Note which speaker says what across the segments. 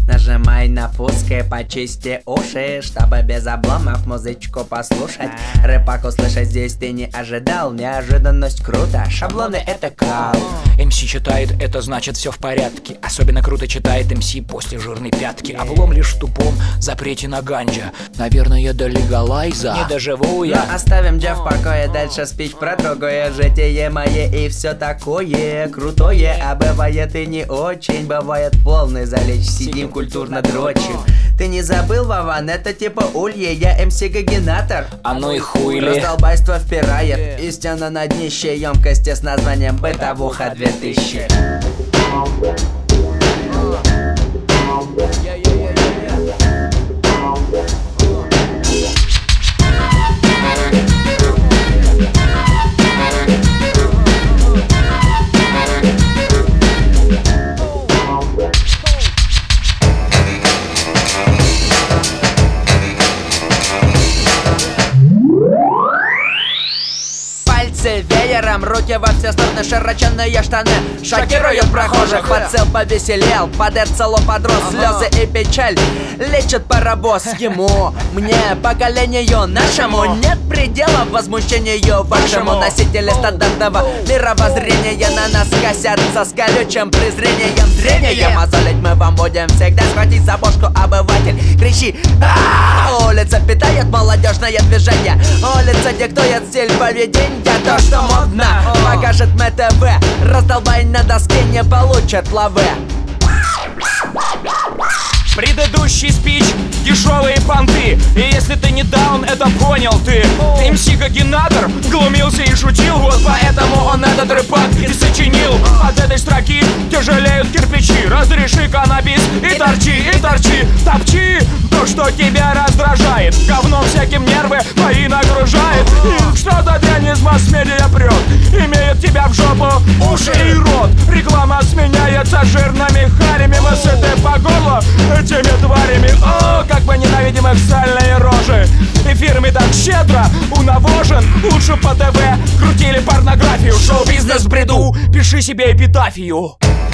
Speaker 1: Нажимай на пуск и почисти уши, чтобы без обломов музычку послушать. Рэпак услышать здесь ты не ожидал. Неожиданность круто, шаблоны это кал.
Speaker 2: МС читает, это значит все в порядке. Особенно круто читает МС после жирной пятки. Облом лишь в тупом запрете на ганджа. Наверное, до легалайза не доживу я.
Speaker 1: Но оставим Джа в покое, дальше спич про другое житие мое и все такое крутое. А бывает и не очень, бывает полный залечь. Сидим культурно дрочим. Ты не забыл, Вован, это типа улье, я МС Гагенатор.
Speaker 2: А ну и хуй ли.
Speaker 1: Раздолбайство впирает истинно на днище емкости с названием Бытовуха 2000. Веером, руки во все стороны, широченные штаны шокируют прохожих. Подцел повеселел, подерцало подрос. Слезы и печаль лечат паровоз. Ему, мне, поколению нашему нет предела возмущению вашему. Носители стандартного мировоззрения на нас косятся с колючим презрением. Зрением мозолить мы вам будем всегда. Схватить за бошку, обыватель, кричи: улица питает молодежное движение. Улица диктует стиль поведения. То, что модно, покажет МТВ. Раздолбай на доске не получит лавы.
Speaker 2: Предыдущий спич — дешевые понты. И если ты не даун, это понял ты. МС Гагенатор глумился и шутил. Вот поэтому он этот рэпак и сочинил. От этой строки тяжелеют кирпичи. Разреши каннабис и торчи, топчи то, что тебя раздражает. Говном всяким нервы твои нагружает. И что-то дрянь из масс-медиа прет, имеет тебя в жопу уши и рот. Реклама сменяется жирными харями. Мы сыты по горло этими тварями. О, как мы ненавидим их сальные рожи. Эфирами так щедро унавожен. Лучше по ТВ крутили порнографию. Шоу-бизнес в бреду, пиши себе эпитафию.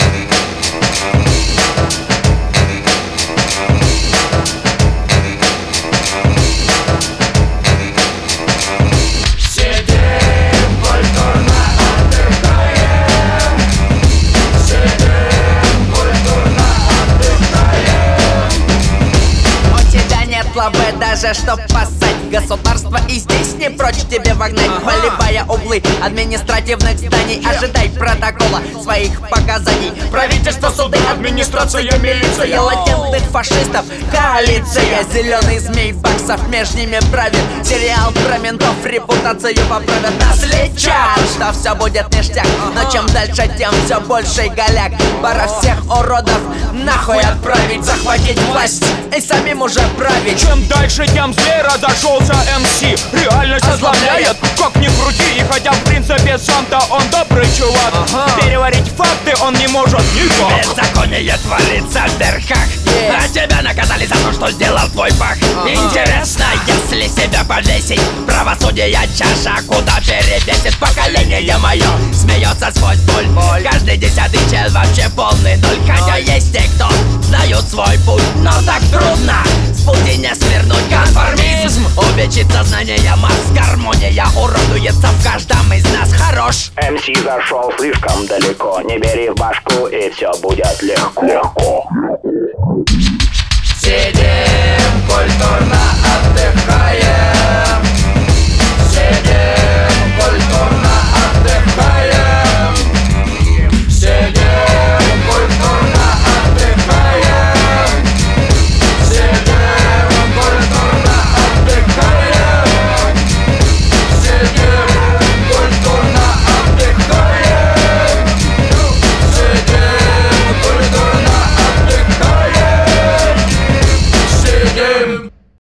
Speaker 1: Слабы даже чтоб поссать. Государство и здесь не прочь тебе вогнать. Поливая углы административных зданий. Ожидай протокола своих показаний. Правительство, суды, администрация, милиция. Латентных фашистов, коалиция. Зеленый змей баксов между ними правит. Сериал про ментов репутацию поправят. Нас лечат, что все будет ништяк. Но чем дальше, тем все больше голяк. Пора всех уродов нахуй отправить. Захватить власть и самим уже править.
Speaker 2: Чем дальше, тем злее разошелся МС. Реальность озлобляет, как ни крути. И хотя в принципе сам-то он добрый чувак, переварить факты он не может никак.
Speaker 3: Беззаконие творится в верхах, а тебя наказали за то, что сделал твой пах. Интересно, если себя повесить, правосудие чаша куда перевесит. Поколение мое смеется сквозь боль. Каждый 10-й чел вообще полный ноль. Хотя есть те, кто знают свой путь, но так трудно с пути не свернуть. Конформизм увечит сознание масс. Гармония уродуется в каждом из нас. Хорош.
Speaker 4: МС зашел слишком далеко. Не бери в башку, и все будет легко.